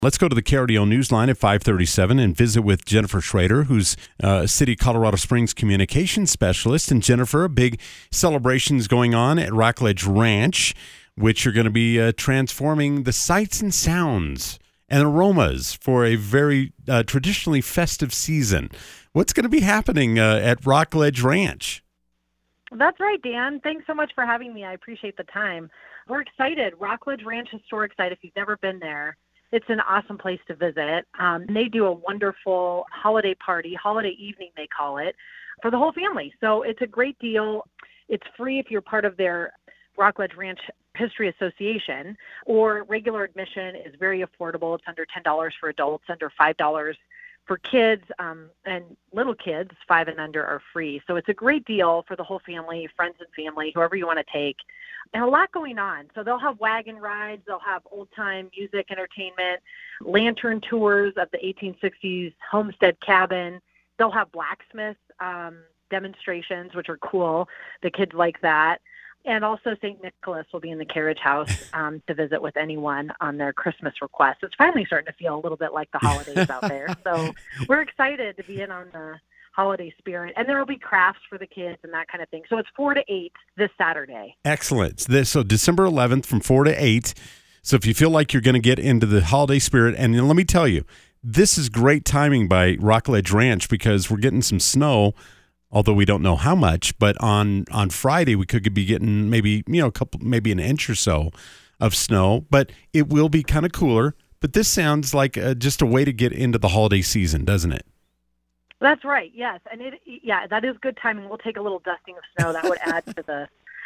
Let's go to the KRDO Newsline at 5:37 and visit with Jennifer Schrader, who's City Colorado Springs Communications Specialist. And Jennifer, big celebrations going on at Rockledge Ranch, which are going to be transforming the sights and sounds and aromas for a very traditionally festive season. What's going to be happening at Rockledge Ranch? That's right, Dan. Thanks so much for having me. I appreciate the time. We're excited. Rockledge Ranch Historic Site, if you've never been there, it's an awesome place to visit. They do a wonderful holiday party, holiday evening they call it, for the whole family. So it's a great deal. It's free if you're part of their Rockledge Ranch History Association, or regular admission is very affordable. It's under $10 for adults, under $5 for kids, and little kids, 5 and under, are free. So it's a great deal for the whole family, friends and family, whoever you want to take. And a lot going on. So they'll have wagon rides, they'll have old-time music entertainment, lantern tours of the 1860s homestead cabin. They'll have blacksmith demonstrations, which are cool. The kids like that. And also St. Nicholas will be in the carriage house to visit with anyone on their Christmas request. It's finally starting to feel a little bit like the holidays out there. So we're excited to be in on the holiday spirit. And there will be crafts for the kids and that kind of thing. So it's 4 to 8 this Saturday. Excellent. So December 11th from 4 to 8. So if you feel like you're going to get into the holiday spirit, and let me tell you, this is great timing by Rockledge Ranch because we're getting some snow, although we don't know how much, but on Friday we could be getting maybe an inch or so of snow, but it will be kind of cooler. But this sounds like just a way to get into the holiday season, doesn't it? That's right. Yes, and that is good timing. We'll take a little dusting of snow. That would add to the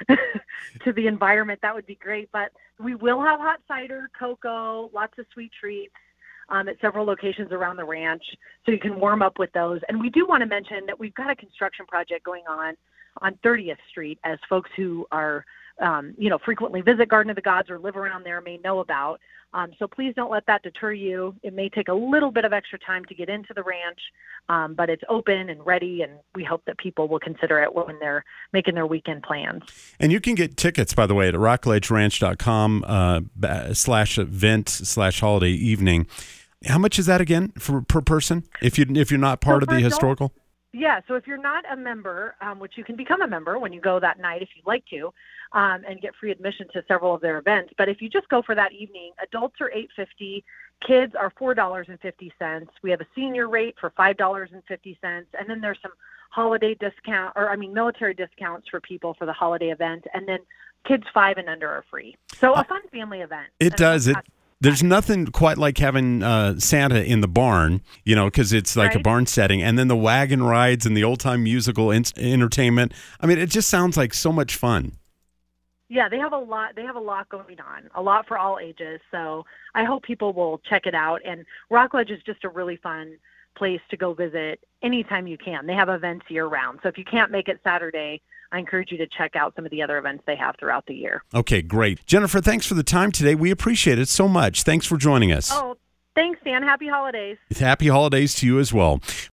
to the environment. That would be great. But we will have hot cider, cocoa, lots of sweet treats at several locations around the ranch, so you can warm up with those. And we do want to mention that we've got a construction project going on 30th Street, as folks who are frequently visit Garden of the Gods or live around there may know about. So please don't let that deter you. It may take a little bit of extra time to get into the ranch, but it's open and ready, and we hope that people will consider it when they're making their weekend plans. And you can get tickets, by the way, at rockledgeranch.com/event/holiday evening. How much is that again per person if you're not part of the historical? Yeah, so if you're not a member, which you can become a member when you go that night if you'd like to, and get free admission to several of their events. But if you just go for that evening, adults are $8.50, kids are $4.50. We have a senior rate for $5.50, and then there's some military discounts for people for the holiday event, and then kids 5 and under are free. So a fun family event. It does. There's nothing quite like having Santa in the barn, because it's like a barn setting, and then the wagon rides and the old-time musical entertainment. I mean, it just sounds like so much fun. Yeah, they have a lot. They have a lot going on, a lot for all ages. So I hope people will check it out. And Rockledge is just a really fun place to go visit anytime you can. They have events year-round. So if you can't make it Saturday, I encourage you to check out some of the other events they have throughout the year. Okay, great. Jennifer, thanks for the time today. We appreciate it so much. Thanks for joining us. Oh, thanks, Dan. Happy holidays. Happy holidays to you as well.